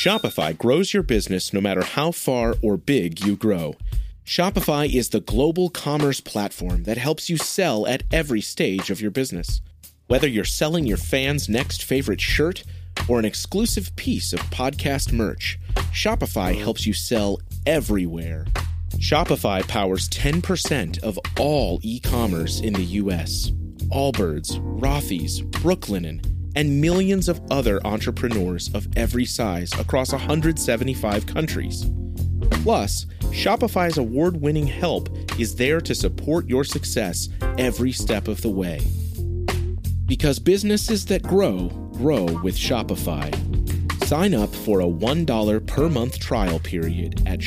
Shopify grows your business no matter how far or big you grow. Shopify is the global commerce platform that helps you sell at every stage of your business. Whether you're selling your fans' next favorite shirt or an exclusive piece of podcast merch, Shopify helps you sell everywhere. Shopify powers 10% of all e-commerce in the U.S. Allbirds, Rothy's, Brooklinen, and millions of other entrepreneurs of every size across 175 countries. Plus, Shopify's award-winning help is there to support your success every step of the way. Because businesses that grow, grow with Shopify. Sign up for a $1 per month trial period at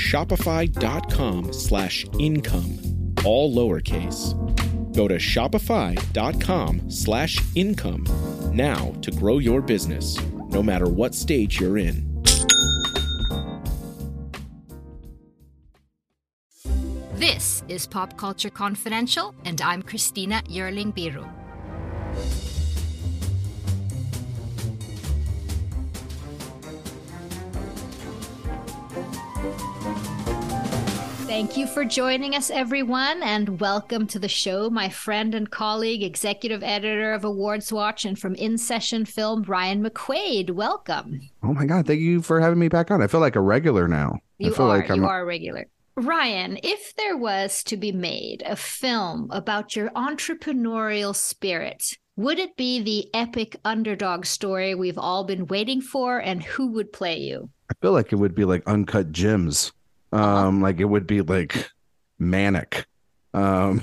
shopify.com/income, all lowercase. Go to shopify.com/income now to grow your business, no matter what stage you're in. This is Pop Culture Confidential, and I'm Christina Yerling Biro. Thank you for joining us, everyone, and welcome to the show. My friend and colleague, executive editor of Awards Watch and from In Session Film, Ryan McQuaid. Welcome. Oh my God, thank you for having me back on. I feel like a regular now. You are a regular. Ryan, if there was to be made a film about your entrepreneurial spirit, would it be the epic underdog story we've all been waiting for, and who would play you? I feel like it would be like Uncut Gems. Like it would be like Manic. I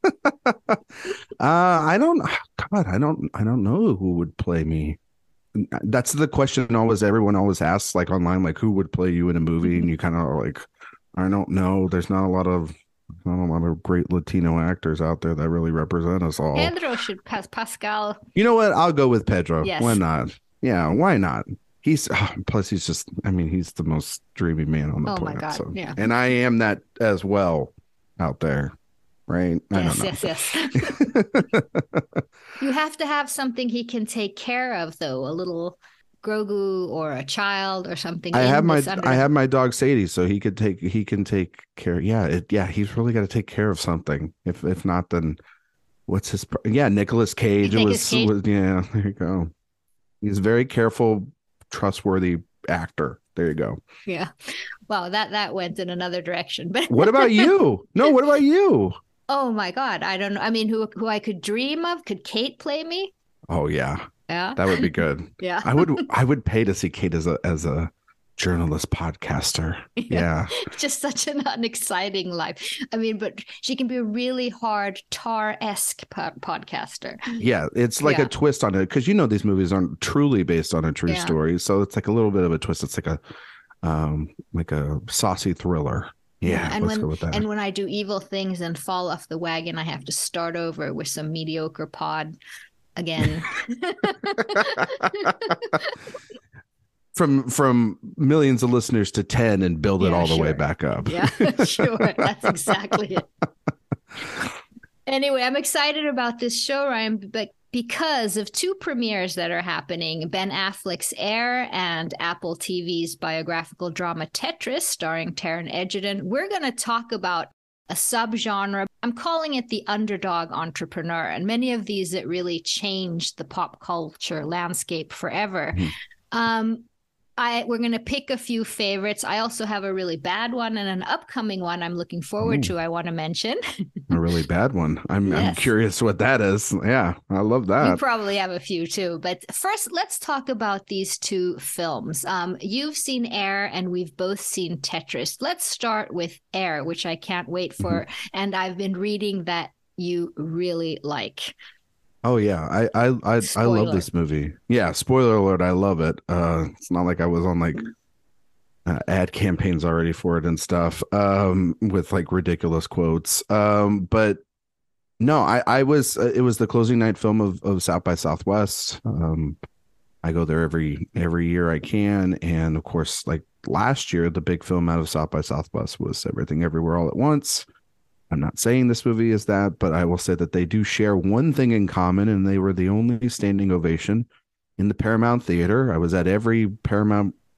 don't know who would play me. That's the question everyone always asks, like online, like who would play you in a movie, and you kind of like, I don't know. There's not a lot of great Latino actors out there that really represent us all. Pedro should pass Pascal. You know what? I'll go with Pedro. Yes. Why not? Yeah, why not? Plus he's just, he's the most dreamy man on the planet. Oh my God, so. yeah. And I am that as well out there, right? Yes. You have to have something he can take care of, though. A little Grogu or a child or something. I have my dog Sadie, so he can take care. Yeah, he's really got to take care of something. If not, then what's his? Nicolas Cage. Was yeah. There you go. He's a very careful, trustworthy actor. There you go. Yeah. Wow, that went in another direction. But what about you? No, what about you? Oh my God, I don't know. I mean, who I could dream of? Could Kate play me? Oh yeah. Yeah, that would be good. Yeah, I would pay to see Kate as a journalist podcaster. Yeah. Just such an unexciting life. I mean, but she can be a really hard Tar-esque podcaster. Yeah, it's like a twist on it, because these movies aren't truly based on a true story, so it's like a little bit of a twist. It's like a saucy thriller. Yeah, and let's go with that. And when I do evil things and fall off the wagon, I have to start over with some mediocre pod again. From millions of listeners to 10 and build it all the way back up. Yeah, sure. That's exactly it. Anyway, I'm excited about this show, Ryan, but because of two premieres that are happening, Ben Affleck's Air and Apple TV's biographical drama Tetris, starring Taron Egerton, we're going to talk about a subgenre. I'm calling it the underdog entrepreneur, and many of these that really changed the pop culture landscape forever. Mm-hmm. We're going to pick a few favorites. I also have a really bad one and an upcoming one I'm looking forward to. I want to mention a really bad one. I'm curious what that is. Yeah, I love that. You probably have a few too. But first, let's talk about these two films. You've seen Air and we've both seen Tetris. Let's start with Air, which I can't wait for. Mm-hmm. And I've been reading that you really like. Oh yeah, I love this movie. Yeah, spoiler alert, I love it. It's not like I was on like ad campaigns already for it and stuff, with like ridiculous quotes. But no, I was. It was the closing night film of South by Southwest. I go there every year I can, and of course, like last year, the big film out of South by Southwest was Everything Everywhere All at Once. I'm not saying this movie is that, but I will say that they do share one thing in common, and they were the only standing ovation in the Paramount Theater. I was at every Paramount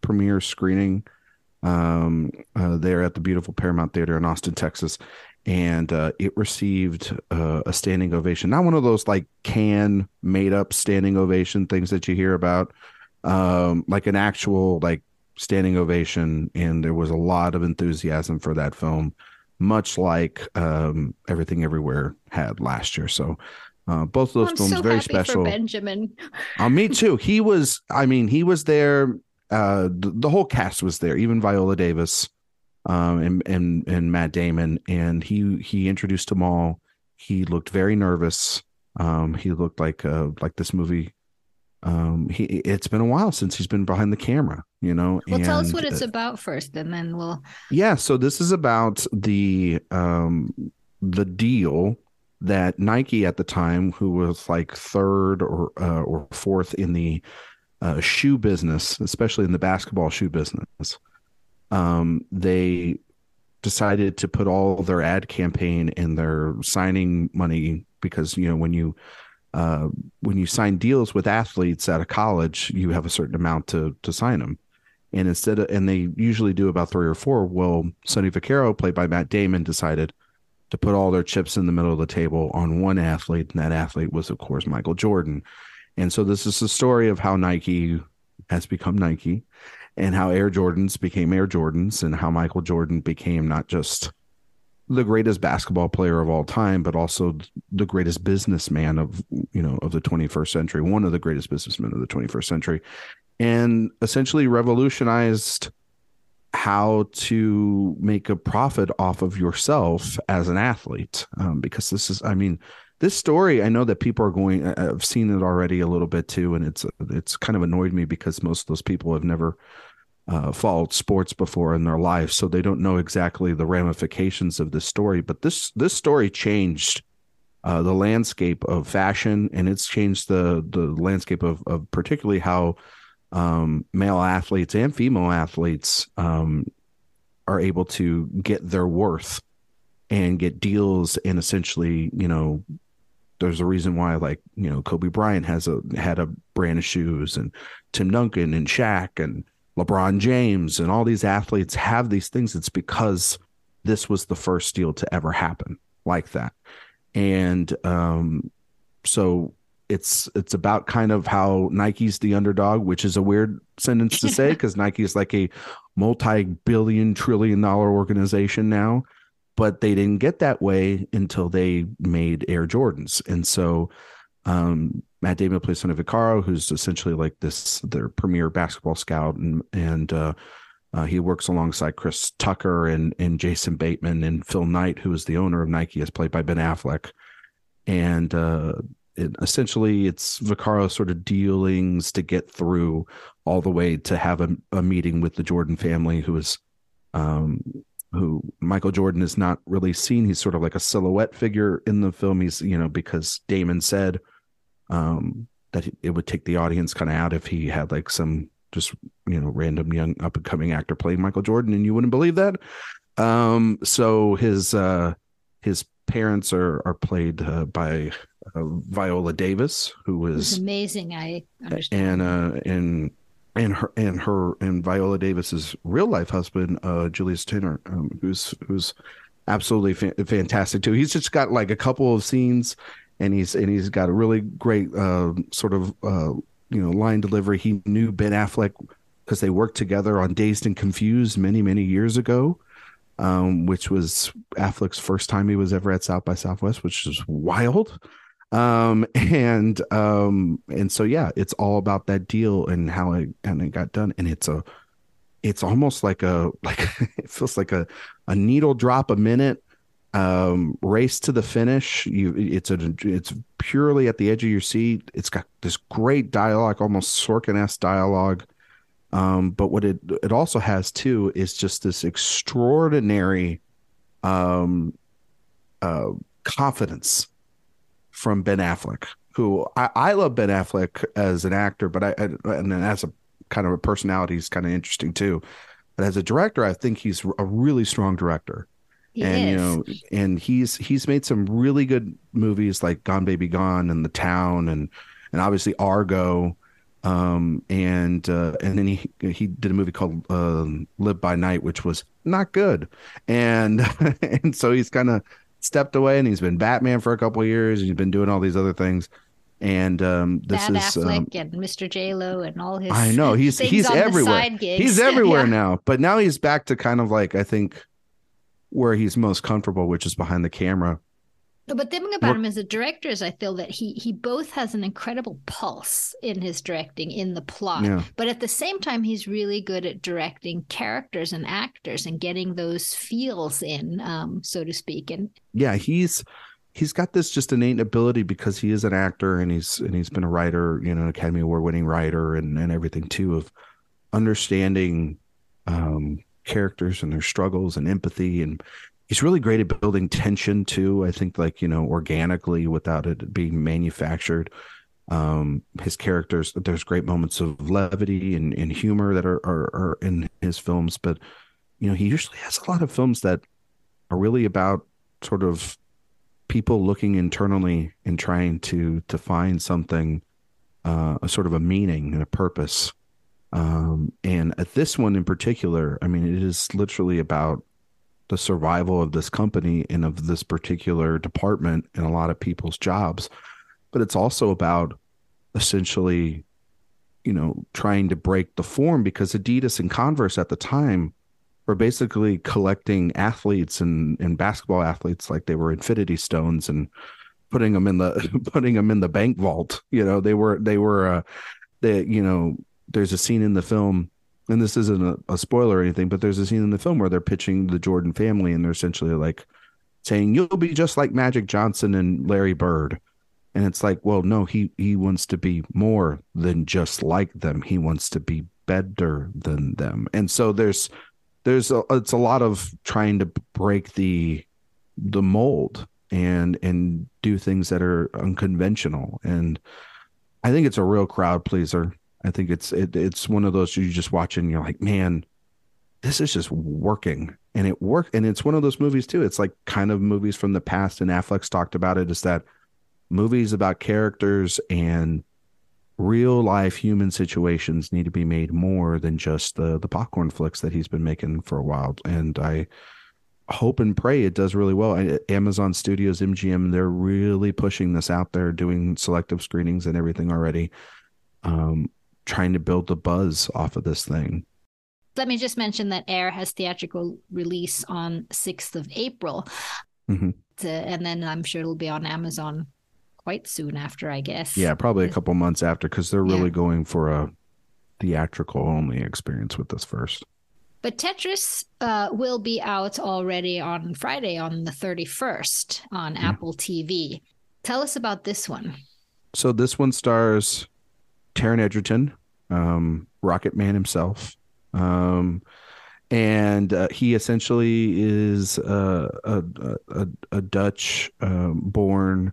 premiere screening there at the beautiful Paramount Theater in Austin, Texas. And it received a standing ovation. Not one of those like Cannes made up standing ovation things that you hear about, like an actual like standing ovation. And there was a lot of enthusiasm for that film, much like Everything Everywhere had last year. So both of those films so very happy special. For Benjamin. Me too. He was there. The whole cast was there, even Viola Davis. And Matt Damon, and he introduced them all. He looked very nervous. He looked like this movie. It's been a while since he's been behind the camera, you know. Well, tell us what it's about first, and then we'll. Yeah, so this is about the deal that Nike at the time, who was like third or fourth in the shoe business, especially in the basketball shoe business. They decided to put all their ad campaign and their signing money, because, you know, when you sign deals with athletes out of college, you have a certain amount to sign them. And and they usually do about 3 or 4. Well, Sonny Vaccaro, played by Matt Damon, decided to put all their chips in the middle of the table on one athlete. And that athlete was, of course, Michael Jordan. And so this is the story of how Nike has become Nike, and how Air Jordans became Air Jordans, and how Michael Jordan became not just the greatest basketball player of all time, but also the greatest businessman of the 21st century, one of the greatest businessmen of the 21st century, and essentially revolutionized how to make a profit off of yourself as an athlete. Because this story, I know that people are going, I've seen it already a little bit too, and it's kind of annoyed me because most of those people have never followed sports before in their life, so they don't know exactly the ramifications of this story. But this story changed the landscape of fashion, and it's changed the landscape of particularly how male athletes and female athletes are able to get their worth and get deals. And essentially, you know, there's a reason why, like, you know, Kobe Bryant had a brand of shoes, and Tim Duncan and Shaq and LeBron James and all these athletes have these things. It's because this was the first deal to ever happen like that. And so it's about kind of how Nike's the underdog, which is a weird sentence to say because Nike is like a multi-billion, trillion-dollar organization now. But they didn't get that way until they made Air Jordans. And so Matt Damon plays Sonny Vaccaro, who's essentially like their premier basketball scout. And he works alongside Chris Tucker and Jason Bateman, and Phil Knight, who is the owner of Nike, is played by Ben Affleck. And essentially it's Vaccaro sort of dealings to get through all the way to have a meeting with the Jordan family, who Michael Jordan is not really seen. He's sort of like a silhouette figure in the film. He's, you know, because Damon said that it would take the audience kind of out if he had like some just, you know, random young up and coming actor playing Michael Jordan, and you wouldn't believe that. So his parents are played by Viola Davis, who is amazing. I understand. And Viola Davis's real life husband, Julius Tenner, who's absolutely fantastic too. He's just got like a couple of scenes, and he's got a really great sort of line delivery. He knew Ben Affleck because they worked together on Dazed and Confused many years ago, which was Affleck's first time he was ever at South by Southwest, which is wild. And so yeah, it's all about that deal and how it got done. And it's almost like it feels like a needle drop a minute race to the finish. It's purely at the edge of your seat. It's got this great dialogue, almost Sorkin-esque dialogue. But what it also has too is just this extraordinary confidence from Ben Affleck, who I love Ben Affleck as an actor, but and as a kind of a personality, he's kind of interesting too. But as a director, I think he's a really strong director. And he's made some really good movies like Gone Baby Gone and The Town and obviously Argo. And then he did a movie called Live by Night, which was not good, and and so he's kind of stepped away, and he's been Batman for a couple of years, and he's been doing all these other things. And this Bad is Affleck and Mr. J-Lo and all his I know he's everywhere. He's everywhere now, but now he's back to kind of like, I think, where he's most comfortable, which is behind the camera. But the thing about him as a director is I feel that he both has an incredible pulse in his directing, in the plot, but at the same time, he's really good at directing characters and actors and getting those feels in, so to speak. And yeah, he's got this just innate ability because he is an actor and he's been a writer, you know, an Academy Award winning writer and everything too, of understanding characters and their struggles and empathy, and he's really great at building tension too. I think, like, you know, organically without it being manufactured. His characters, there's great moments of levity and humor that are in his films, but you know, he usually has a lot of films that are really about sort of people looking internally and trying to find something, a sort of a meaning and a purpose. And at this one in particular, I mean, it is literally about the survival of this company and of this particular department and a lot of people's jobs. But it's also about essentially, you know, trying to break the form, because Adidas and Converse at the time were basically collecting athletes and basketball athletes like they were infinity stones and putting them in the bank vault. You know, you know, there's a scene in the film, and this isn't a spoiler or anything, but there's a scene in the film where they're pitching the Jordan family, and they're essentially like saying, you'll be just like Magic Johnson and Larry Bird. And it's like, well, no, he wants to be more than just like them. He wants to be better than them. And so it's a lot of trying to break the mold and do things that are unconventional. And I think it's a real crowd pleaser. I think it's one of those you just watch and you're like, man, this is just working. And it worked. And it's one of those movies too. It's like kind of movies from the past, and Affleck's talked about it, is that movies about characters and real life human situations need to be made more than just the popcorn flicks that he's been making for a while. And I hope and pray it does really well. Amazon Studios, MGM, they're really pushing this out there, doing selective screenings and everything already, trying to build the buzz off of this thing. Let me just mention that Air has theatrical release on 6th of April. Mm-hmm. And then I'm sure it'll be on Amazon quite soon after, I guess. Yeah, probably a couple months after, because they're really going for a theatrical only experience with this first. But Tetris will be out already on Friday, on the 31st on Apple TV. Tell us about this one. So this one stars Taron Egerton, Rocket Man himself. And he essentially is a Dutch born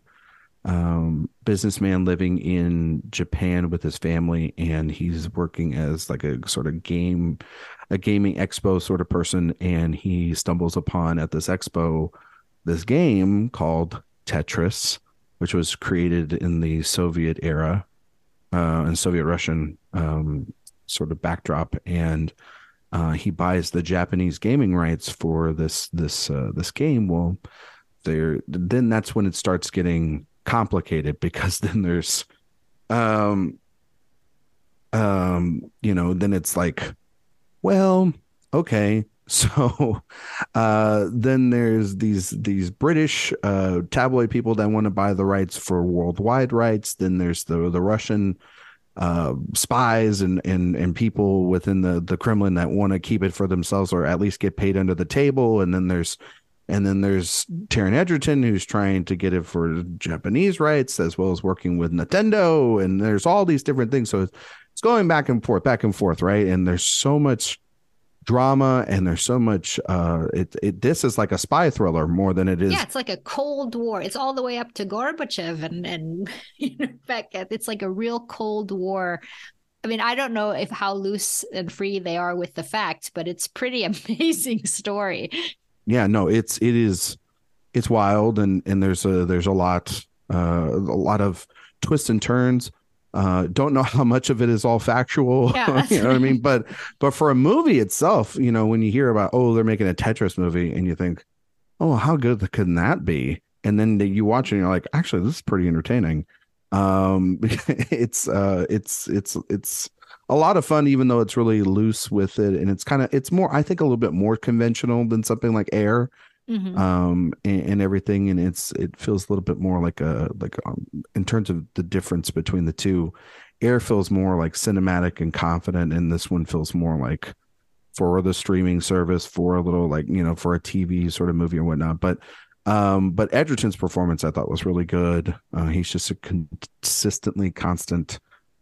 businessman living in Japan with his family, and he's working as like a sort of gaming expo sort of person, and he stumbles upon at this expo this game called Tetris, which was created in the Soviet era and Soviet Russian sort of backdrop, and he buys the Japanese gaming rights for this game. Well, then that's when it starts getting complicated, because then there's then it's like, well, okay, so then there's these British tabloid people that want to buy the rights for worldwide rights. Then there's the Russian spies and people within the Kremlin that want to keep it for themselves, or at least get paid under the table. And then there's Taron Egerton, who's trying to get it for Japanese rights, as well as working with Nintendo. And there's all these different things. So it's going back and forth, right? And there's so much drama, and there's so much this is like a spy thriller more than it is. Yeah, it's like a Cold War. It's all the way up to Gorbachev, and in fact, it's like a real Cold War. I mean, I don't know how loose and free they are with the facts, but it's pretty amazing story. Yeah, no, it's wild, and there's a lot of twists and turns. Don't know how much of it is all factual. Yeah, you know what I mean? But for a movie itself, you know, when you hear about, oh, they're making a Tetris movie, and you think, oh, how good can that be? And then you watch it and you're like, actually, this is pretty entertaining. It's a lot of fun, even though it's really loose with it. And it's more, I think, a little bit more conventional than something like Air. And everything. And it feels a little bit more like in terms of the difference between the two. Air feels more like cinematic and confident. And this one feels more like for the streaming service, for a little like, you know, for a TV sort of movie or whatnot. But Edgerton's performance I thought was really good. He's just a consistently constant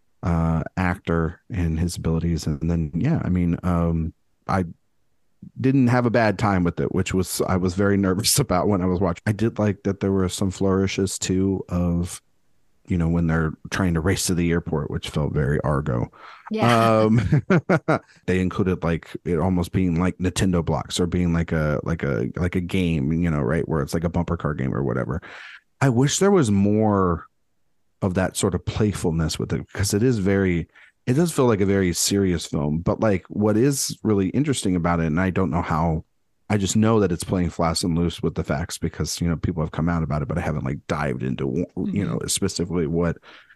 actor in his abilities. And then, yeah, I mean, I didn't have a bad time with it, which was I was very nervous about when I was watching. I did like that there were some flourishes too of, you know, when they're trying to race to the airport, which felt very Argo. Yeah. They included like it almost being like Nintendo blocks or being like a game, you know, right, where it's like a bumper car game or whatever. I wish there was more of that sort of playfulness with it, because it does feel like a very serious film. But like what is really interesting about it, and I don't know how, I just know that it's playing fast and loose with the facts because, you know, people have come out about it, but I haven't like dived into, you know, specifically what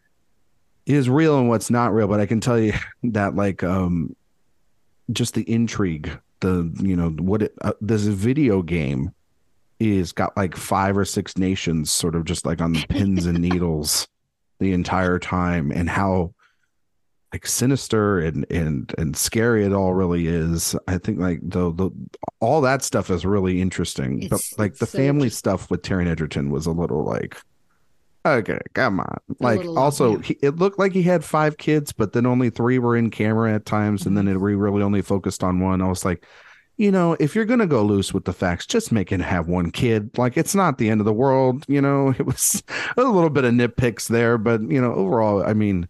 is real and what's not real. But I can tell you that like just the intrigue, you know, this video game is got like 5 or 6 nations sort of just like on the pins and needles the entire time, and how like sinister and scary it all really is. I think like the all that stuff is really interesting. But like the family stuff with Taron Egerton was a little like, okay, come on. Like also it looked like he had 5 kids, but then only 3 were in camera at times, and then we really only focused on one. I was like, you know, if you're gonna go loose with the facts, just make it have 1 kid. Like it's not the end of the world, you know. It was a little bit of nitpicks there, but you know, overall, I mean,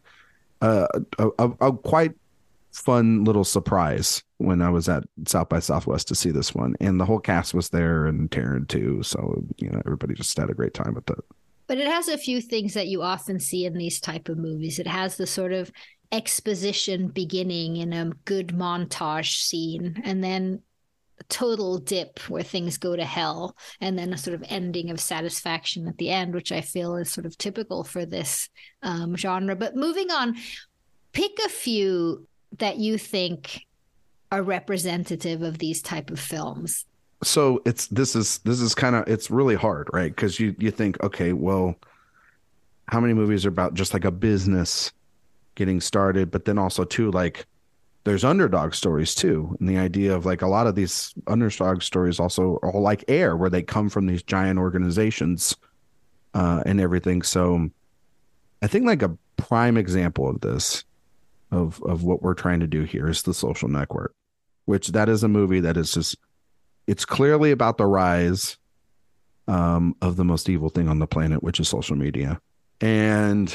a quite fun little surprise when I was at South by Southwest to see this one, and the whole cast was there, and Taron too. So, you know, everybody just had a great time with it. But it has a few things that you often see in these type of movies. It has the sort of exposition beginning in a good montage scene, and then a total dip where things go to hell, and then a sort of ending of satisfaction at the end, which I feel is sort of typical for this genre. But moving on, pick a few that you think are representative of these type of films. So this is kind of, it's really hard, right? Because you think, okay, well, how many movies are about just like a business getting started, but then also too like there's underdog stories too. And the idea of like a lot of these underdog stories also are like Air, where they come from these giant organizations and everything. So I think like a prime example of this, of what we're trying to do here, is The Social Network, which that is a movie that is just, it's clearly about the rise of the most evil thing on the planet, which is social media. And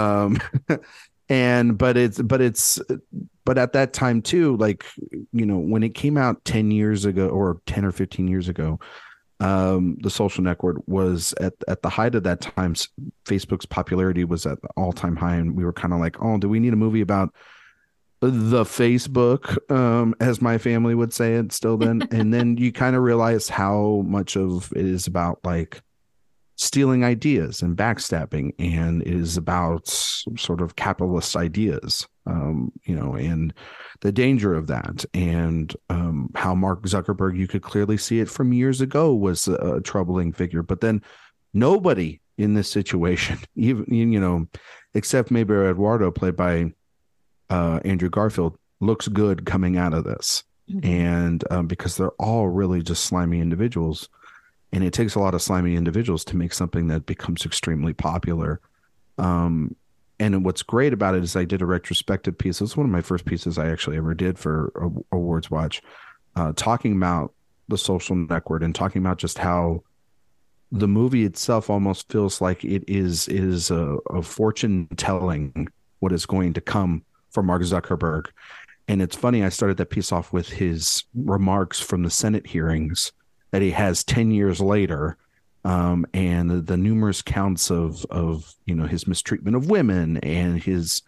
but at that time too, like, you know, when it came out 10 years ago or 10 or 15 years ago, The Social Network was at the height of that time. Facebook's popularity was at the all-time high, and we were kind of like, oh, do we need a movie about the Facebook, as my family would say it still then? And then you kind of realize how much of it is about like stealing ideas and backstabbing, and it is about sort of capitalist ideas, you know, and the danger of that, and how Mark Zuckerberg, you could clearly see it from years ago, was a troubling figure. But then nobody in this situation, even, you know, except maybe Eduardo, played by Andrew Garfield, looks good coming out of this. And because they're all really just slimy individuals. And it takes a lot of slimy individuals to make something that becomes extremely popular. And what's great about it is I did a retrospective piece. It was one of my first pieces I actually ever did for Awards Watch, talking about The Social Network and talking about just how the movie itself almost feels like it is a fortune telling what is going to come for Mark Zuckerberg. And it's funny, I started that piece off with his remarks from the Senate hearings that he has 10 years later, and the numerous counts of his mistreatment of women and his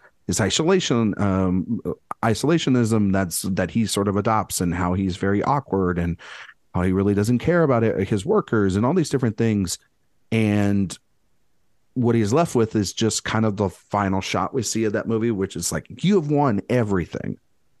isolationism that he sort of adopts, and how he's very awkward and how he really doesn't care about his workers and all these different things. And what he's left with is just kind of the final shot we see of that movie, which is like, you have won everything,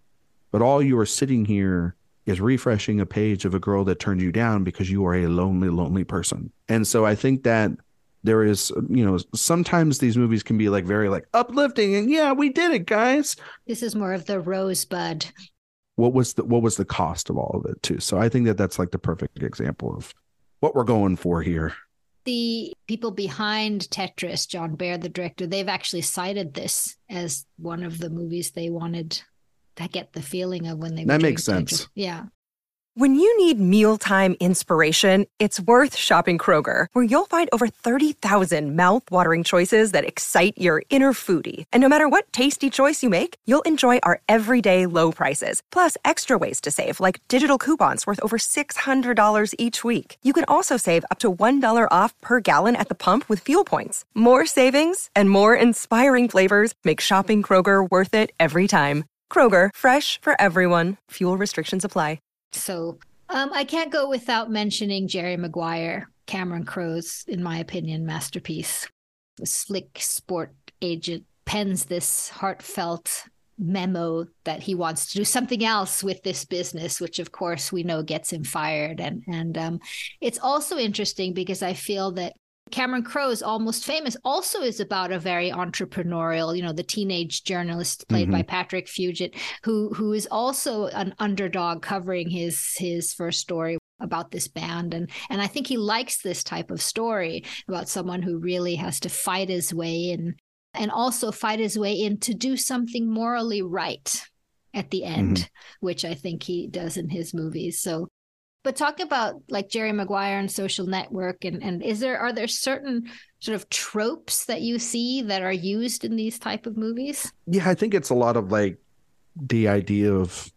but all you are sitting here is refreshing a page of a girl that turned you down because you are a lonely, lonely person. And so I think that there is, sometimes these movies can be like very like uplifting and yeah, we did it, guys. This is more of the rosebud. What was the cost of all of it too? So I think that that's like the perfect example of what we're going for here. The people behind Tetris, John Baer, the director, they've actually cited this as one of the movies they wanted to get the feeling of when they were That doing makes sense. Tetris. Yeah. When you need mealtime inspiration, it's worth shopping Kroger, where you'll find over 30,000 mouth-watering choices that excite your inner foodie. And no matter what tasty choice you make, you'll enjoy our everyday low prices, plus extra ways to save, like digital coupons worth over $600 each week. You can also save up to $1 off per gallon at the pump with fuel points. More savings and more inspiring flavors make shopping Kroger worth it every time. Kroger, fresh for everyone. Fuel restrictions apply. So I can't go without mentioning Jerry Maguire, Cameron Crowe's, in my opinion, masterpiece. The slick sport agent pens this heartfelt memo that he wants to do something else with this business, which of course we know gets him fired. And it's also interesting because I feel that Cameron Crowe's Almost Famous also is about a very entrepreneurial, the teenage journalist played by Patrick Fugit, who is also an underdog covering his first story about this band. And I think he likes this type of story about someone who really has to fight his way in, and also fight his way in to do something morally right at the end, which I think he does in his movies. So, but talk about like Jerry Maguire and Social Network, and are there certain sort of tropes that you see that are used in these type of movies? Yeah, I think it's a lot of like the idea of,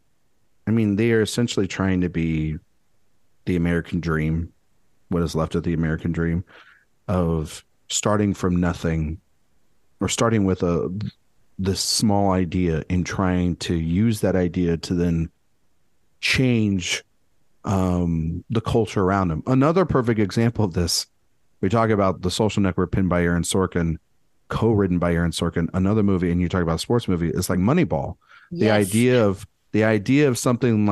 they are essentially trying to be the American dream, what is left of the American dream, of starting from nothing, or starting with this small idea and trying to use that idea to then change the culture around him. Another perfect example of this, we talk about The Social Network, penned by Aaron Sorkin, co-written by Aaron Sorkin. Another movie, and you talk about a sports movie, is like Moneyball. Yes. The idea of something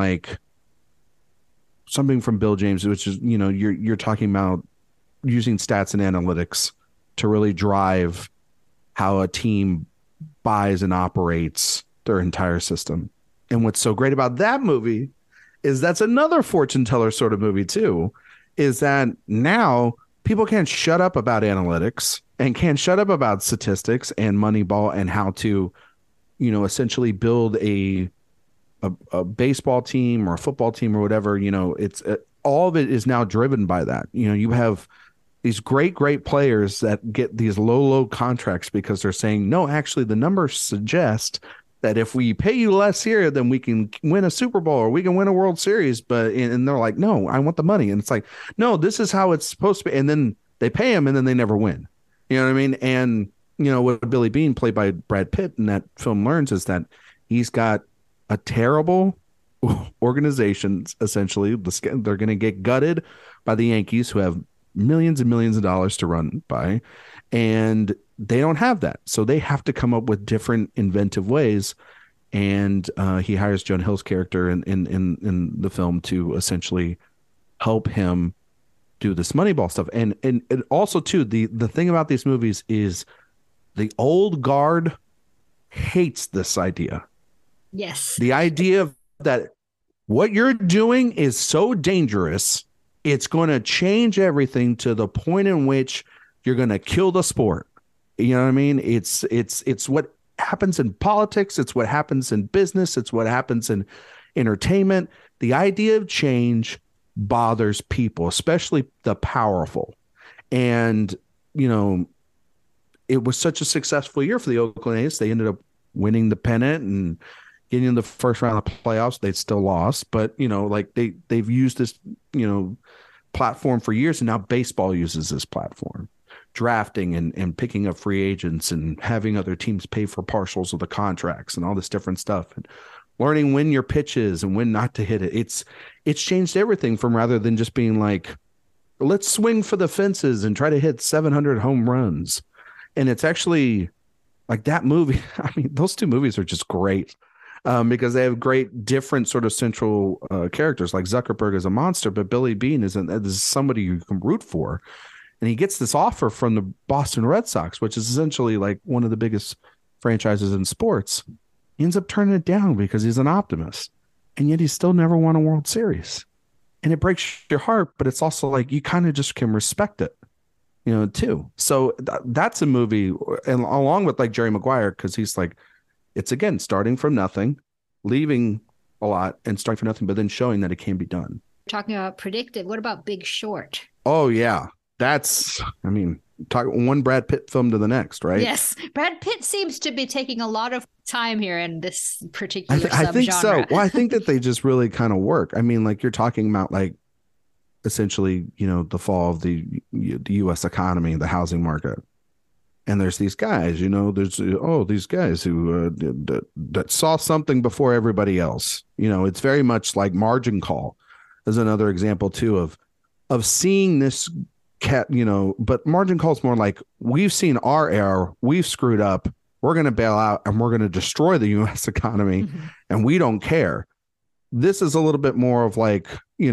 from Bill James, which is, you're talking about using stats and analytics to really drive how a team buys and operates their entire system. And what's so great about that movie is that's another fortune teller sort of movie too, is that now people can't shut up about analytics and can't shut up about statistics and Moneyball and how to, essentially build a baseball team or a football team or whatever. It's all of it is now driven by that. You have these great players that get these low contracts because they're saying, no, actually the numbers suggest that if we pay you less here, then we can win a Super Bowl or we can win a World Series. And they're like, no, I want the money. And it's like, no, this is how it's supposed to be. And then they pay him and then they never win. You know what I mean? And, what Billy Beane, played by Brad Pitt in that film, learns is that he's got a terrible organization, essentially. They're going to get gutted by the Yankees, who have millions and millions of dollars to run by. And they don't have that. So they have to come up with different inventive ways. And he hires Jonah Hill's character in the film to essentially help him do this Moneyball stuff. And also too, the thing about these movies is the old guard hates this idea. Yes. The idea that what you're doing is so dangerous, it's going to change everything to the point in which you're going to kill the sport. You know what I mean? It's what happens in politics. It's what happens in business. It's what happens in entertainment. The idea of change bothers people, especially the powerful. And, it was such a successful year for the Oakland A's. They ended up winning the pennant and getting in the first round of playoffs. They'd still lost, but they've used this, platform for years, and now baseball uses this platform. Drafting and picking up free agents and having other teams pay for partials of the contracts and all this different stuff, and learning when your pitch is and when not to hit it. It's changed everything from rather than just being like, let's swing for the fences and try to hit 700 home runs. And it's actually like that movie. I mean, those two movies are just great because they have great different sort of central characters. Like Zuckerberg is a monster, but Billy Beane is somebody you can root for. And he gets this offer from the Boston Red Sox, which is essentially like one of the biggest franchises in sports. He ends up turning it down because he's an optimist. And yet he still never won a World Series. And it breaks your heart, but it's also like you kind of just can respect it, too. So that's a movie, and along with like Jerry Maguire, because he's like, it's again, starting from nothing, leaving a lot and starting from nothing, but then showing that it can be done. Talking about predictive, what about Big Short? Oh, yeah. Talk one Brad Pitt film to the next, right? Yes. Brad Pitt seems to be taking a lot of time here in this particular subgenre. I think so. Well, I think that they just really kind of work. I mean, like you're talking about like essentially, the fall of the U.S. economy, the housing market. And there's these guys, these guys who that saw something before everybody else. It's very much like Margin Call is another example, too, of seeing this but Margin Call is more like we've seen our error, we've screwed up, we're going to bail out and we're going to destroy the U.S. economy, and we don't care. This is a little bit more of like,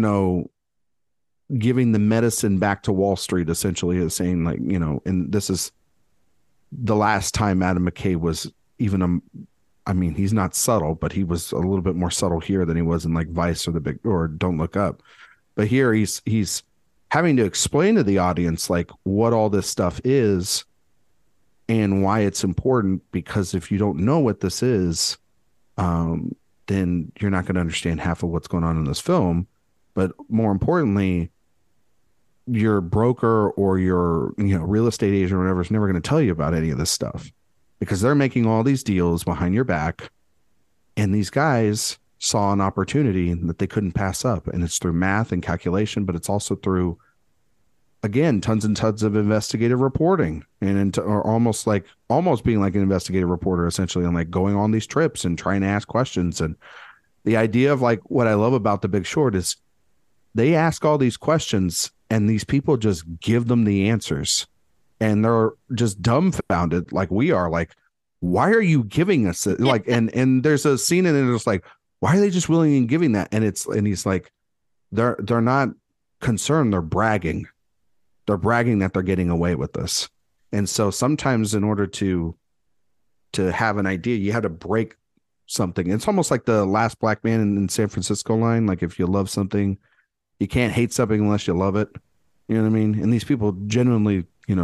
giving the medicine back to Wall Street, essentially, is saying like, and this is the last time Adam McKay was even he's not subtle, but he was a little bit more subtle here than he was in like Vice or Don't Look Up. But here he's having to explain to the audience like what all this stuff is and why it's important, because if you don't know what this is, then you're not going to understand half of what's going on in this film. But more importantly, your broker or your real estate agent or whatever is never going to tell you about any of this stuff, because they're making all these deals behind your back, and these guys saw an opportunity that they couldn't pass up. And it's through math and calculation, but it's also through, again, tons and tons of investigative reporting or almost being like an investigative reporter, essentially, and like going on these trips and trying to ask questions. And the idea of like what I love about The Big Short is they ask all these questions and these people just give them the answers, and they're just dumbfounded like we are, like, why are you giving us it? Like, and there's a scene in it that's like, why are they just willing and giving that? And he's like, they're not concerned. They're bragging. They're bragging that they're getting away with this. And so sometimes in order to have an idea, you have to break something. It's almost like the Last Black Man in San Francisco line. Like if you love something, you can't hate something unless you love it. You know what I mean? And these people genuinely,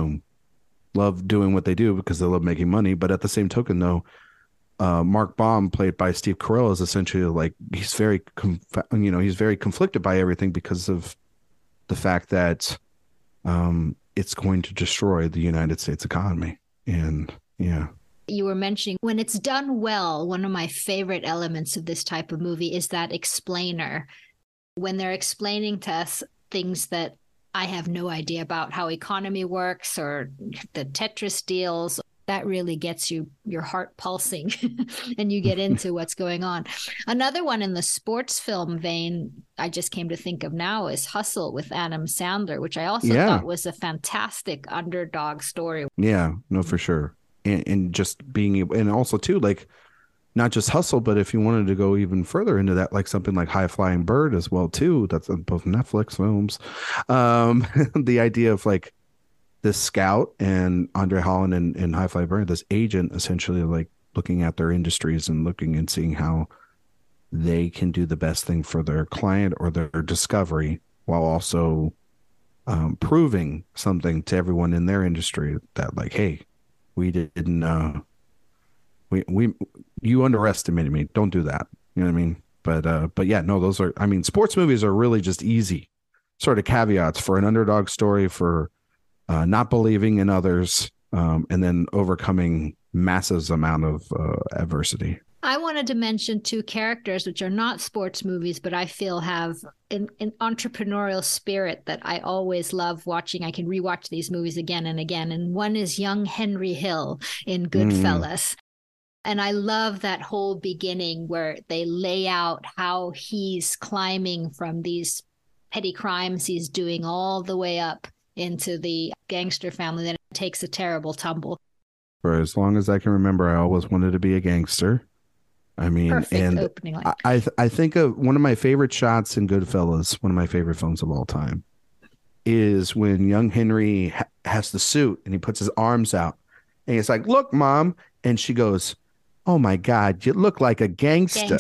love doing what they do because they love making money. But at the same token, though, Mark Baum, played by Steve Carell, is essentially like he's very conflicted by everything because of the fact that it's going to destroy the United States economy. And yeah. You were mentioning when it's done well, one of my favorite elements of this type of movie is that explainer. When they're explaining to us things that I have no idea about, how economy works or the Tetris deals, that really gets your heart pulsing and you get into what's going on. Another one in the sports film vein I just came to think of now is Hustle with Adam Sandler, which I also thought was a fantastic underdog story. Yeah, no, for sure. And just being able, and also too, like not just Hustle, but if you wanted to go even further into that, like something like High Flying Bird as well too. That's both Netflix films. The idea of like this scout and Andre Holland and High Flying Bird, this agent essentially like looking at their industries and looking and seeing how they can do the best thing for their client or their discovery, while also proving something to everyone in their industry that like, hey, we didn't you underestimated me. Don't do that. You know what I mean? But yeah, no, those are, I mean, sports movies are really just easy sort of caveats for an underdog story, for not believing in others, and then overcoming massive amount of adversity. I wanted to mention two characters which are not sports movies, but I feel have an entrepreneurial spirit that I always love watching. I can rewatch these movies again and again. And one is young Henry Hill in Goodfellas. And I love that whole beginning where they lay out how he's climbing from these petty crimes he's doing all the way up into the gangster family. Then it takes a terrible tumble. For as long as I can remember, I always wanted to be a gangster. I mean, perfect and opening line. I think of one of my favorite shots in Goodfellas, one of my favorite films of all time, is when young Henry has the suit and he puts his arms out and he's like, "Look, Mom," and she goes, "Oh my God, you look like a gangster."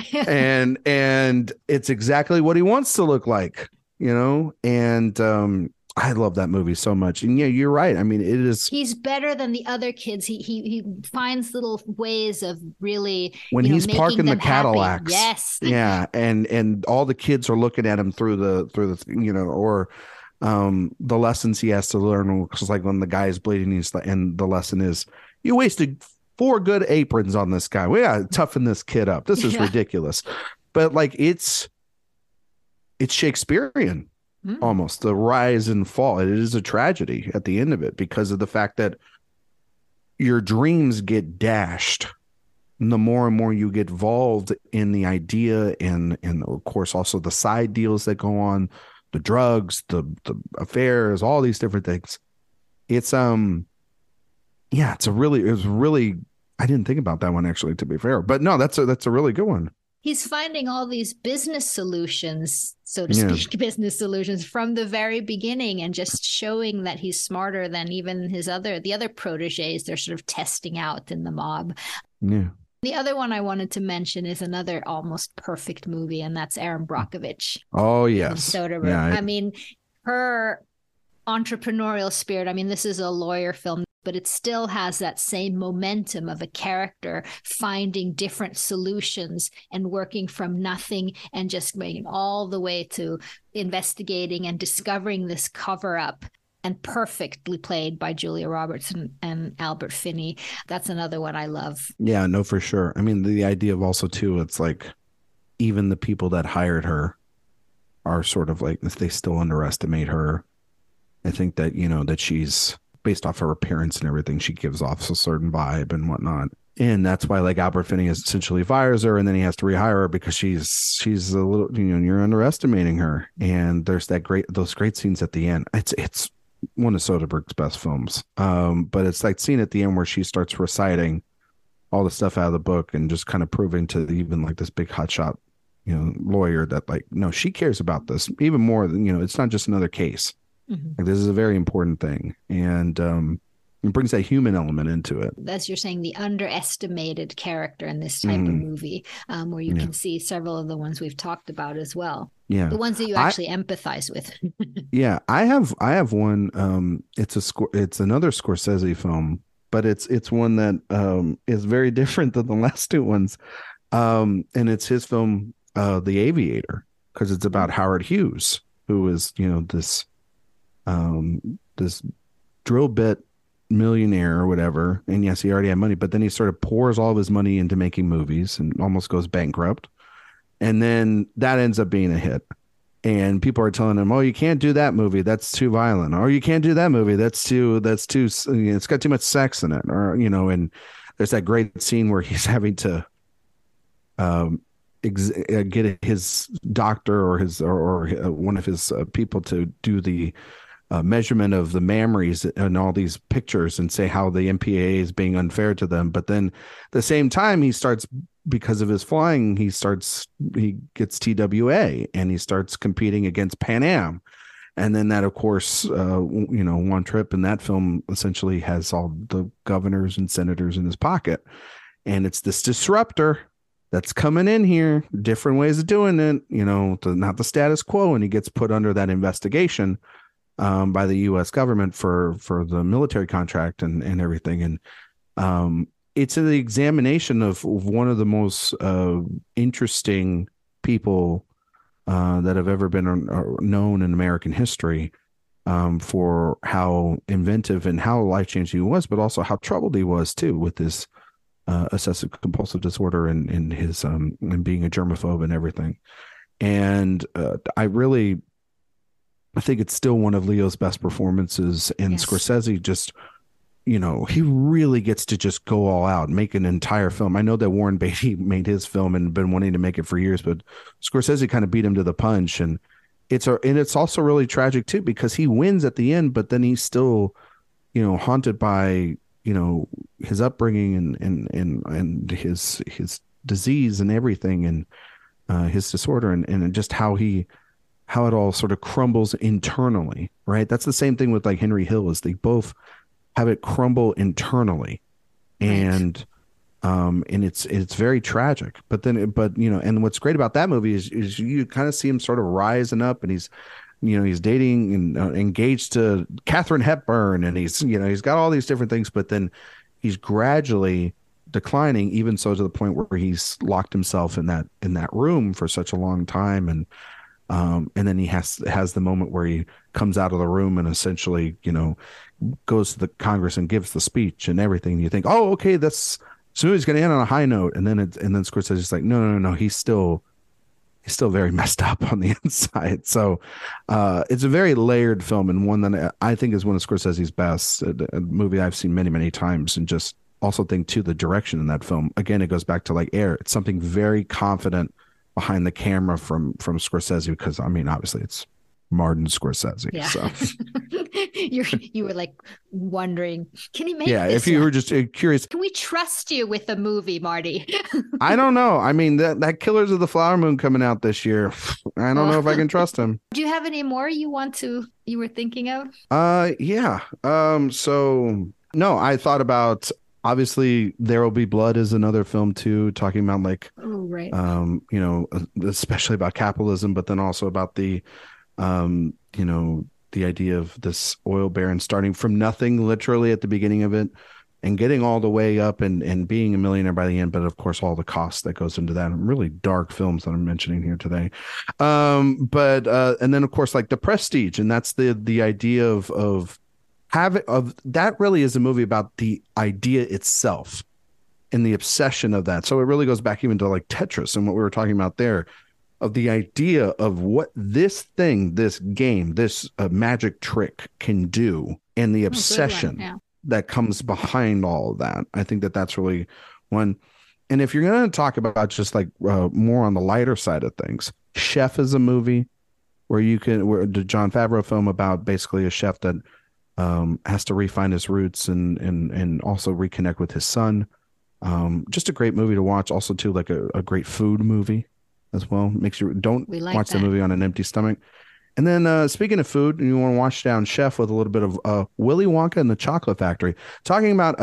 and it's exactly what he wants to look like, you know. And I love that movie so much. And yeah, you're right. I mean, it is. He's better than the other kids. He finds little ways of really when he's parking the Cadillacs. Yes. Yeah, and all the kids are looking at him through the you know, or the lessons he has to learn. Because like when the guy is bleeding, and the lesson is, "You wasted 4 good aprons on this guy. We gotta toughen this kid up. This is ridiculous." But like it's Shakespearean. Almost the rise and fall. It is a tragedy at the end of it because of the fact that your dreams get dashed. And the more and more you get involved in the idea and of course also the side deals that go on, the drugs, the affairs, all these different things. It's it was really I didn't think about that one actually, to be fair. But no, that's a really good one. He's finding all these business solutions, so to speak, business solutions from the very beginning, and just showing that he's smarter than even the other proteges they're sort of testing out in the mob. Yeah. The other one I wanted to mention is another almost perfect movie, and that's Erin Brockovich. Oh, yes. Soderbergh. Yeah, I mean, her entrepreneurial spirit. I mean, this is a lawyer film, but it still has that same momentum of a character finding different solutions and working from nothing and just making all the way to investigating and discovering this cover up, and perfectly played by Julia Roberts and Albert Finney. That's another one I love. Yeah, no, for sure. I mean, the idea of also too, it's like even the people that hired her are sort of like, they still underestimate her. I think that, you know, that she's based off her appearance and everything, she gives off a certain vibe and whatnot. And that's why like Albert Finney essentially fires her, and then he has to rehire her because she's a little, you know, you're underestimating her. And there's those great scenes at the end. It's one of Soderbergh's best films. But it's like scene at the end where she starts reciting all the stuff out of the book and just kind of proving to even like this big hotshot, you know, lawyer that like, no, she cares about this even more than, you know, it's not just another case. Mm-hmm. Like, this is a very important thing, and it brings that human element into it. As you're saying, the underestimated character in this type of movie, where you can see several of the ones we've talked about as well. Yeah, the ones that you actually empathize with. Yeah, I have one. It's another Scorsese film, but it's one that is very different than the last two ones, and it's his film, The Aviator, because it's about Howard Hughes, who is, you know, this drill bit millionaire or whatever. And yes, he already had money, but then he sort of pours all of his money into making movies and almost goes bankrupt. And then that ends up being a hit. And people are telling him, "Oh, you can't do that movie. That's too violent." Or "You can't do that movie. That's too, it's got too much sex in it." Or, you know, and there's that great scene where he's having to get his doctor or one of his people to do the measurement of the mammaries and all these pictures and say how the MPAA is being unfair to them. But then at the same time, he starts, because of his flying, he gets TWA and he starts competing against Pan Am. And then that, of course, you know, one trip in that film essentially has all the governors and senators in his pocket. And it's this disruptor that's coming in here, different ways of doing it, you know, not the status quo. And he gets put under that investigation by the U.S. government for the military contract and everything. And it's an examination of one of the most interesting people that have ever been known in American history, for how inventive and how life-changing he was, but also how troubled he was too with his obsessive compulsive disorder and his and being a germaphobe and everything. And I think it's still one of Leo's best performances. And Yes. Scorsese just, he really gets to just go all out, make an entire film. I know that Warren Beatty made his film and been wanting to make it for years, but Scorsese kind of beat him to the punch. And it's also really tragic too, because he wins at the end, but then he's still, haunted by, his upbringing and his disease and everything, and his disorder, and just how it all sort of crumbles internally, right? That's the same thing with like Henry Hill, is they both have it crumble internally, and it's very tragic. But and what's great about that movie is you kind of see him sort of rising up, and he's dating and engaged to Katharine Hepburn, and he's got all these different things, but then he's gradually declining, even so to the point where he's locked himself in that room for such a long time, and then he has the moment where he comes out of the room and essentially goes to the Congress and gives the speech and everything. And you think, oh, okay, this movie's going to end on a high note, and then Scorsese's like, no, he's still very messed up on the inside. So it's a very layered film, and one that I think is one of Scorsese's best. A movie I've seen many, many times, and just also think too, the direction in that film, again, it goes back to like Air. It's something very confident behind the camera from Scorsese, because obviously it's Martin Scorsese. Yeah. So you were like wondering, can he make yeah, this if you one? were just curious, Can we trust you with the movie, Marty? I don't know. That Killers of the Flower Moon coming out this year, I don't know if I can trust him. Do you have any more you were thinking of? Yeah. So no, I thought about, obviously There Will Be Blood is another film too, talking about like, Oh, right. especially about capitalism, but then also about the the idea of this oil baron starting from nothing, literally at the beginning of it, and getting all the way up and being a millionaire by the end. But of course, all the costs that goes into that, and really dark films that I'm mentioning here today. And then of course, like The Prestige, and that's the idea of that really is a movie about the idea itself and the obsession of that. So it really goes back even to like Tetris and what we were talking about there, of the idea of what this thing, this game, this magic trick can do, and the obsession that comes behind all of that. I think that's really one. And if you're going to talk about just like more on the lighter side of things, Chef is a movie where the Jon Favreau film about basically a chef that has to refine his roots and also reconnect with his son. Just a great movie to watch. Also too, like a great food movie as well. Makes you watch the movie on an empty stomach. And then speaking of food, and you want to watch down Chef with a little bit of Willy Wonka and the Chocolate Factory, talking about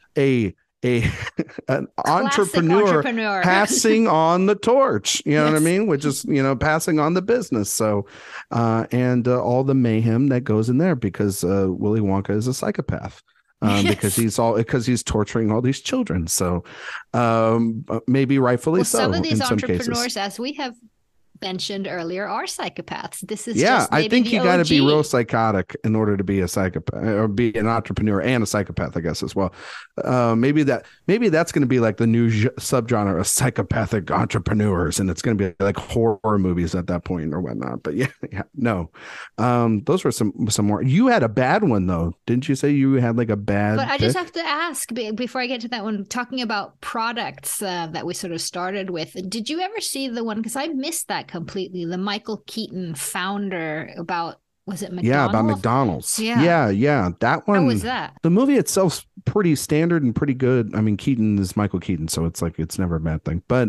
an entrepreneur passing on the torch, what I mean? Which is, passing on the business. So, and all the mayhem that goes in there, because Willy Wonka is a psychopath. Because he's torturing all these children. So maybe rightfully so. Some of these in some entrepreneurs, cases, as we have mentioned earlier, are psychopaths. This is I think you got to be real psychotic in order to be a psychopath, or be an entrepreneur and a psychopath, I guess, as well. Maybe that's going to be like the new subgenre of psychopathic entrepreneurs, and it's going to be like horror movies at that point or whatnot. But no, those were some more. You had a bad one though, didn't you say you had like a bad? But I just have to ask before I get to that one, talking about products that we sort of started with. Did you ever see the one? Because I missed that completely. The Michael Keaton founder about, was it McDonald's? Yeah, about McDonald's. Yeah. That one. How was that? The movie itself's pretty standard and pretty good. I mean, Keaton is Michael Keaton, so it's like it's never a bad thing. But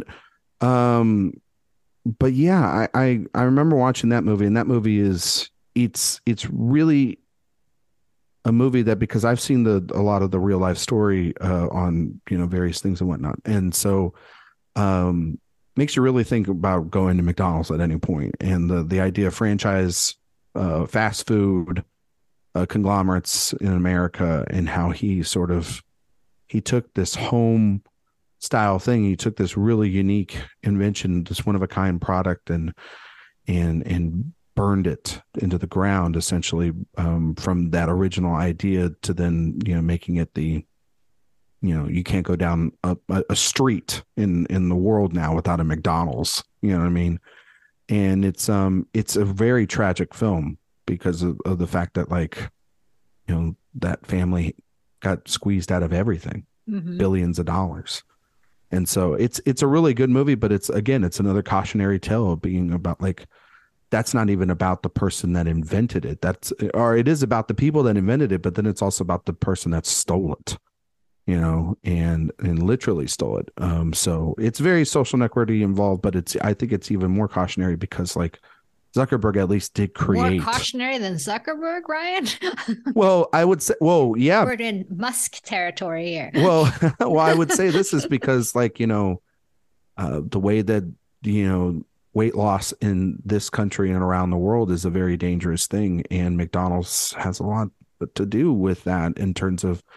yeah, I remember watching that movie, and that movie it's really a movie that, because I've seen a lot of the real life story on various things and whatnot, and so makes you really think about going to McDonald's at any point, and the idea of franchise fast food conglomerates in America, and how he took this home style thing. He took this really unique invention, this one of a kind product, and burned it into the ground, essentially, from that original idea to then, making it the you can't go down a street in the world now without a McDonald's. You know what I mean? And it's a very tragic film because of the fact that, like, that family got squeezed out of everything, billions of dollars. And so it's a really good movie, but it's another cautionary tale of being about, like, that's not even about the person that invented it. It is about the people that invented it, but then it's also about the person that stole it, and literally stole it. So it's very social inequity involved, but I think it's even more cautionary because, like, Zuckerberg at least did create. More cautionary than Zuckerberg, Ryan? Well, I would say, yeah. We're in Musk territory here. Well, I would say this is because, like, the way that, weight loss in this country and around the world is a very dangerous thing. And McDonald's has a lot to do with that in terms of,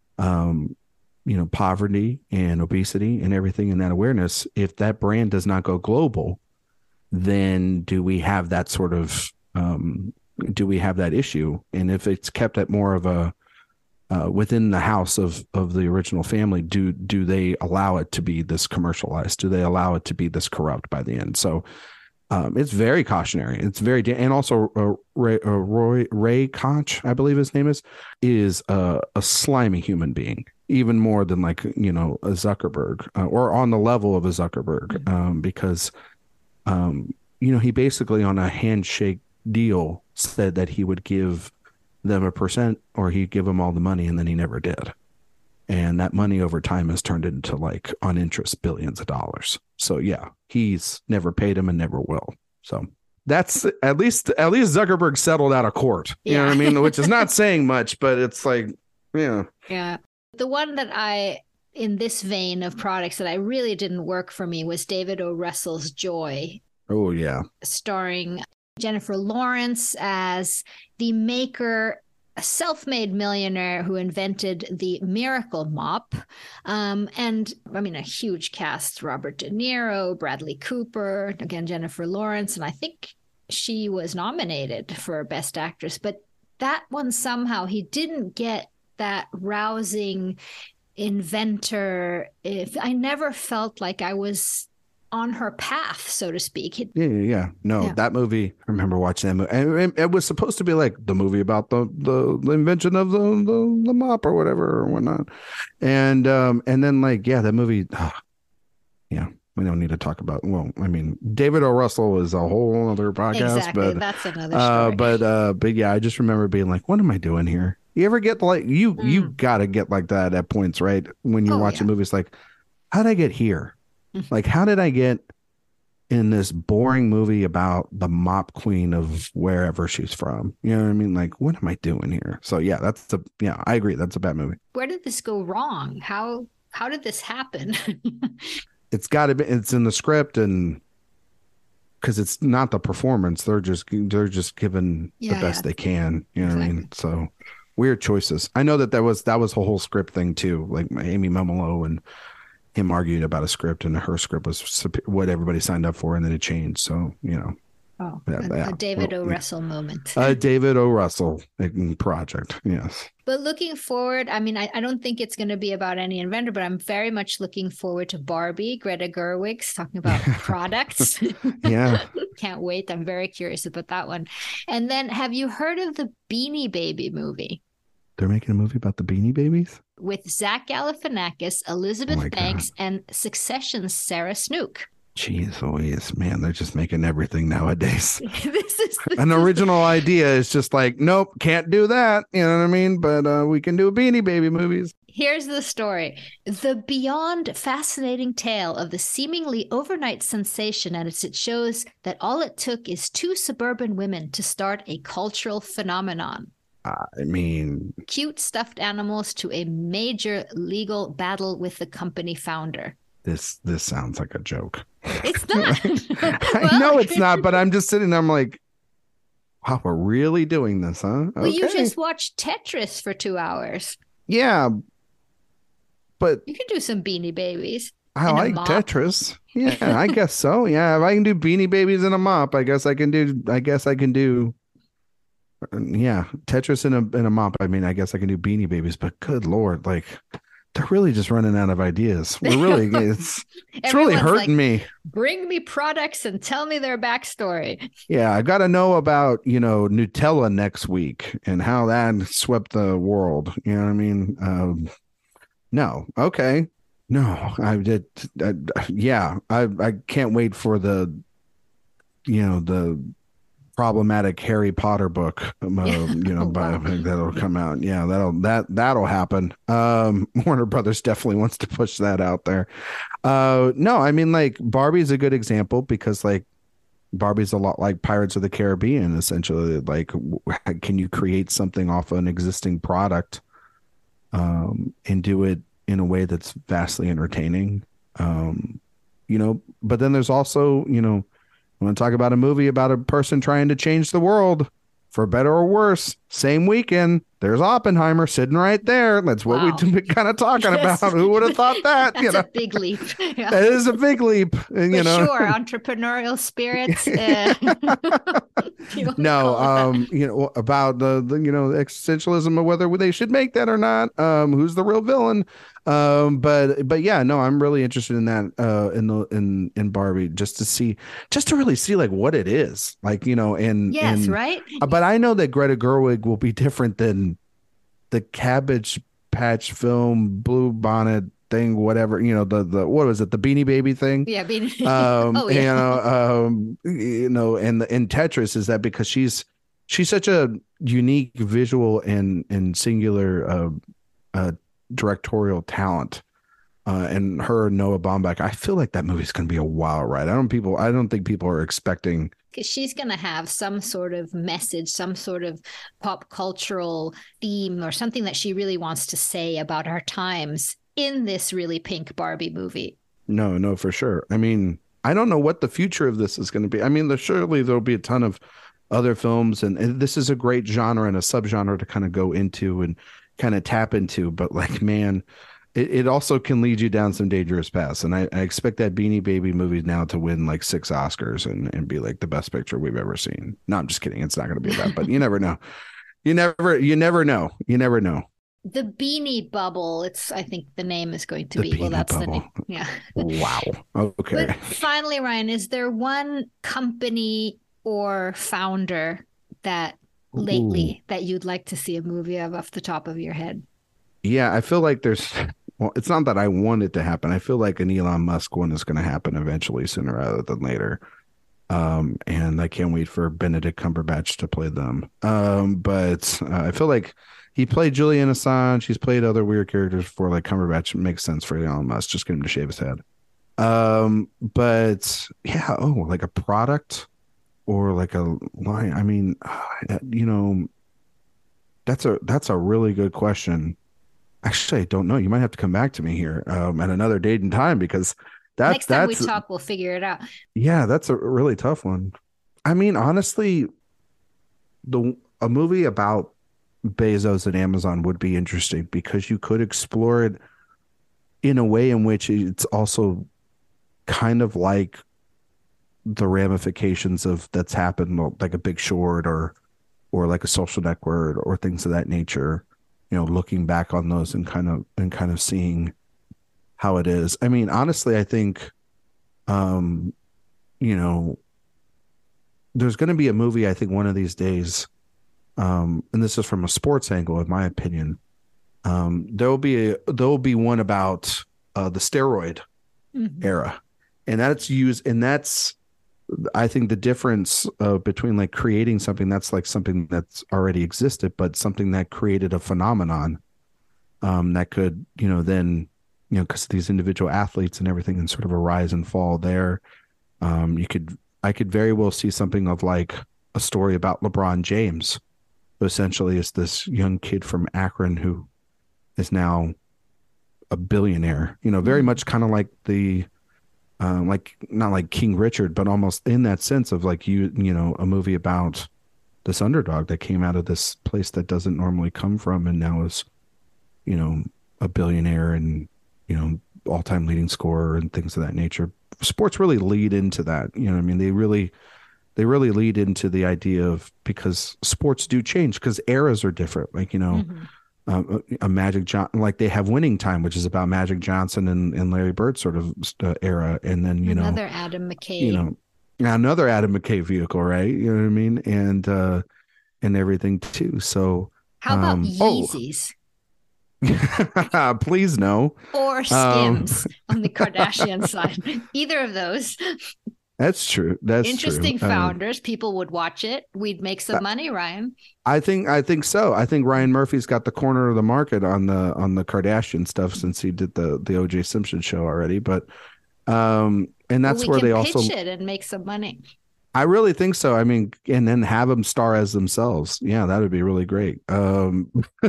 poverty and obesity and everything in that awareness. If that brand does not go global, then do we have that sort of issue? And if it's kept at more of a within the house of the original family, do they allow it to be this commercialized? Do they allow it to be this corrupt by the end? So it's very cautionary. It's very and also Ray Koch, I believe his name is a slimy human being, even more than, like, a Zuckerberg or on the level of a Zuckerberg, because he basically on a handshake deal said that he would give them 1% or he'd give them all the money, and then he never did. And that money over time has turned into, like, on interest, billions of dollars. So yeah, he's never paid him and never will. So that's at least Zuckerberg settled out of court. You know what I mean? Which is not saying much, but it's like, yeah. Yeah. The one that in this vein of products that I really didn't work for me was David O. Russell's Joy. Oh, yeah. Starring Jennifer Lawrence as the maker, a self-made millionaire who invented the Miracle Mop. And I mean, a huge cast: Robert De Niro, Bradley Cooper, again, Jennifer Lawrence. And I think she was nominated for Best Actress. But that one, somehow, he didn't get that rousing inventor. I never felt like I was on her path, so to speak. Yeah. No, that movie, I remember watching that movie. And it was supposed to be like the movie about the invention of the mop or whatever or whatnot. And then, like, that movie, we don't need to talk about. Well, I mean, David O. Russell is a whole other podcast. Exactly, but that's another story. But yeah, I just remember being like, what am I doing here? You ever get like, you got to get like that at points, right? When you're watching movies, like, how did I get here? Like, how did I get in this boring movie about the mop queen of wherever she's from? You know what I mean? Like, what am I doing here? So yeah, I agree. That's a bad movie. Where did this go wrong? How did this happen? It's got to be, it's in the script, and because it's not the performance, they're just given the best they can. You know what I mean? So weird choices. I know that was a whole script thing too, like Amy Mumolo and him arguing about a script, and her script was what everybody signed up for, and then it changed. So, a David O. Russell moment. A David O. Russell project, yes. But looking forward, I mean, I don't think it's going to be about any inventor, but I'm very much looking forward to Barbie, Greta Gerwig's talking about products. Yeah. Can't wait. I'm very curious about that one. And then, have you heard of the Beanie Baby movie? They're making a movie about the Beanie Babies? With Zach Galifianakis, Elizabeth Banks, and Succession's Sarah Snook. Jeez Louise, man, they're just making everything nowadays. An original idea is just like, nope, can't do that. You know what I mean? But we can do Beanie Baby movies. Here's the story. The beyond fascinating tale of the seemingly overnight sensation, and it shows that all it took is 2 suburban women to start a cultural phenomenon. I mean, cute stuffed animals to a major legal battle with the company founder. This sounds like a joke. It's not. I know it's not, but I'm just sitting there, I'm like, wow, we're really doing this, huh? Well, you just watched Tetris for 2 hours. Yeah, but you can do some Beanie Babies. I like Tetris. Yeah, I guess so. Yeah, if I can do Beanie Babies and a mop, I guess I can do. Yeah, Tetris in a mop. I mean, I guess I can do Beanie Babies, but good Lord, like, they're really just running out of ideas. We're really, it's really hurting me. Bring me products and tell me their backstory. Yeah, I got to know about, Nutella next week and how that swept the world. You know what I mean? No. Okay. No, I did. I can't wait for the problematic Harry Potter book, biopic that'll come out. Yeah, that'll happen. Warner Brothers definitely wants to push that out there. No, I mean, like, Barbie's a good example because, like, Barbie's a lot like Pirates of the Caribbean, essentially. Like, can you create something off an existing product, and do it in a way that's vastly entertaining? But then there's also, I want to talk about a movie about a person trying to change the world for better or worse. Same weekend, there's Oppenheimer sitting right there. That's what we've been kind of talking about. Who would have thought that? That's a big leap. Yeah. That is a big leap. And, sure, entrepreneurial spirits. About the existentialism of whether they should make that or not. Who's the real villain? But yeah, no, I'm really interested in that. In Barbie, just to really see like what it is, like, right. But I know that Greta Gerwig will be different than the Cabbage Patch film, Blue Bonnet thing, whatever, the what was it, the Beanie Baby thing? Yeah, Beanie. And Tetris is that because she's such a unique visual and singular directorial talent, and her Noah Baumbach. I feel like that movie's going to be a wild ride. I don't think people are expecting, because she's going to have some sort of message, some sort of pop cultural theme or something that she really wants to say about our times in this really pink Barbie movie. No, for sure. I mean, I don't know what the future of this is going to be. I mean, surely there'll be a ton of other films, and this is a great genre and a subgenre to kind of go into and kind of tap into. But, like, man, it also can lead you down some dangerous paths. And I expect that Beanie Baby movie now to win like 6 Oscars and be like the best picture we've ever seen. No, I'm just kidding. It's not going to be that, but you never know. You never know. The Beanie Bubble. I think the name is going to be. Well, that's Bubble. The name. Yeah. Wow. Okay. But finally, Ryan, is there one company or founder that lately that you'd like to see a movie of off the top of your head? Yeah, I feel like it's not that I want it to happen. I feel like an Elon Musk one is going to happen eventually, sooner rather than later. And I can't wait for Benedict Cumberbatch to play them. But I feel like he played Julian Assange. He's played other weird characters before. Like, Cumberbatch makes sense for Elon Musk. Just get him to shave his head. But yeah, like a product or like a line. I mean, that's a really good question. Actually, I don't know. You might have to come back to me here at another date and time, because next time we talk, we'll figure it out. Yeah, that's a really tough one. I mean, honestly, a movie about Bezos and Amazon would be interesting because you could explore it in a way in which it's also kind of like the ramifications of that's happened, like a Big Short or like a Social Network or things of that nature. Looking back on those and kind of seeing how it is. I mean, honestly, I think, there's going to be a movie, I think, one of these days. And this is from a sports angle, in my opinion. There'll be one about the steroid era, and that's used, and that's, I think, the difference between like creating something that's like something that's already existed, but something that created a phenomenon that could, then, because these individual athletes and everything and sort of a rise and fall there. I could very well see something of like a story about LeBron James, who essentially is this young kid from Akron who is now a billionaire, very much kind of like the, like not like King Richard, but almost in that sense of like, a movie about this underdog that came out of this place that doesn't normally come from and now is, a billionaire and, all-time leading scorer and things of that nature. Sports really lead into that. I mean, they really lead into the idea of, because sports do change because eras are different. Like, a Magic Johnson, like they have Winning Time, which is about Magic Johnson and Larry Bird sort of era. And then, another Adam McKay, another Adam McKay vehicle, right? You know what I mean? And everything too. So how about Yeezys? Please no. Or Skims on the Kardashian side. Either of those. That's true. That's interesting true. Founders. People would watch it. We'd make some money, Ryan. I think so. I think Ryan Murphy's got the corner of the market on the Kardashian stuff since he did the O.J. Simpson show already. But and that's where they also pitch it and make some money. I really think so. I mean, and then have them star as themselves. Yeah, that would be really great. No,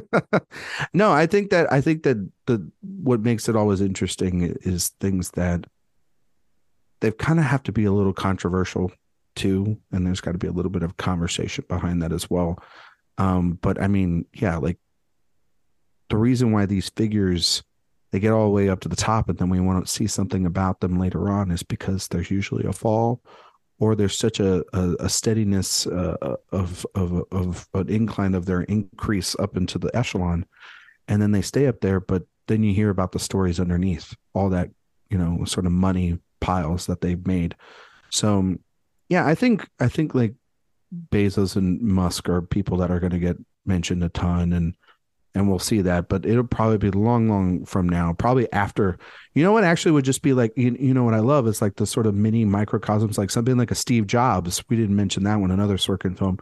I think that what makes it always interesting is things that they kind of have to be a little controversial too, and there's got to be a little bit of conversation behind that as well. But I mean, yeah, like the reason why these figures, they get all the way up to the top and then we want to see something about them later on is because there's usually a fall, or there's such a steadiness of an incline of their increase up into the echelon, and then they stay up there. But then you hear about the stories underneath all that, sort of money piles that they've made. So yeah, I think like Bezos and Musk are people that are going to get mentioned a ton, and we'll see that, but it'll probably be long from now, probably after, what actually would just be like, what I love is like the sort of mini microcosms, like something like a Steve Jobs. We didn't mention that one, another Sorkin film,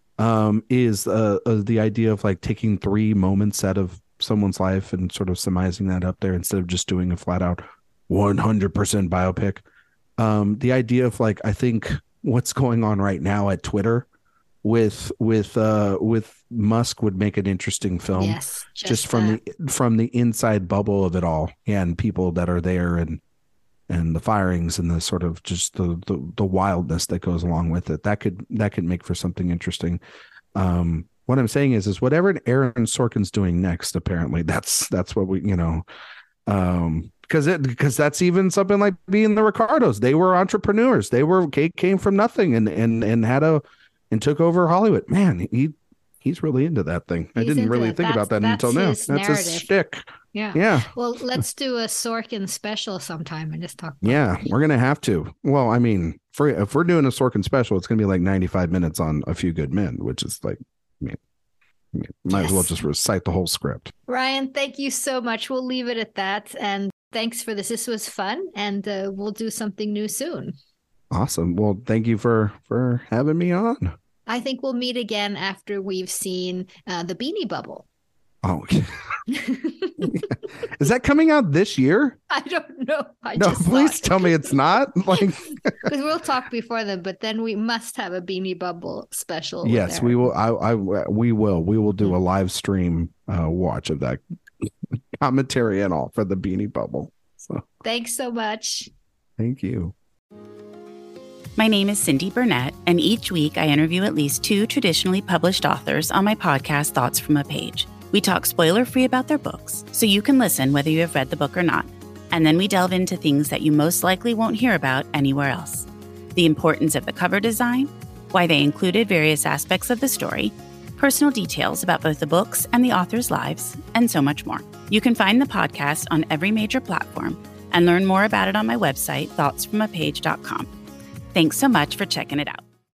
is the idea of like taking 3 moments out of someone's life and sort of surmising that up there instead of just doing a flat out 100% biopic. The idea of like, I think what's going on right now at Twitter with Musk would make an interesting film. Yes, just from the inside bubble of it all, and people that are there, and the firings and the sort of just the wildness that goes along with it. That could make for something interesting. What I'm saying is whatever Aaron Sorkin's doing next, apparently that's what we, because that's even something like being the Ricardos. They were entrepreneurs. They came from nothing and had and took over Hollywood. Man, he's really into that thing. I didn't really think about that until now. That's his shtick. Yeah. Well, let's do a Sorkin special sometime and just talk about it. We're gonna have to. Well, I mean, if we're doing a Sorkin special, it's gonna be like 95 minutes on A Few Good Men, which is like, might as well just recite the whole script. Ryan, thank you so much. We'll leave it at that. And thanks for this. This was fun, and we'll do something new soon. Awesome. Well, thank you for having me on. I think we'll meet again after we've seen The Beanie Bubble. Oh, is that coming out this year? I don't know. Please tell me it's not. Like, because we'll talk before then, but then we must have a Beanie Bubble special. Yes, we will. We will. We will do a live stream watch of that commentary and all for The Beanie Bubble. So thanks so much. Thank you. My name is Cindy Burnett, and each week I interview at least 2 traditionally published authors on my podcast, Thoughts from a Page. We talk spoiler-free about their books, so you can listen whether you have read the book or not. And then we delve into things that you most likely won't hear about anywhere else. The importance of the cover design, why they included various aspects of the story, personal details about both the books and the authors' lives, and so much more. You can find the podcast on every major platform and learn more about it on my website, thoughtsfromapage.com. Thanks so much for checking it out.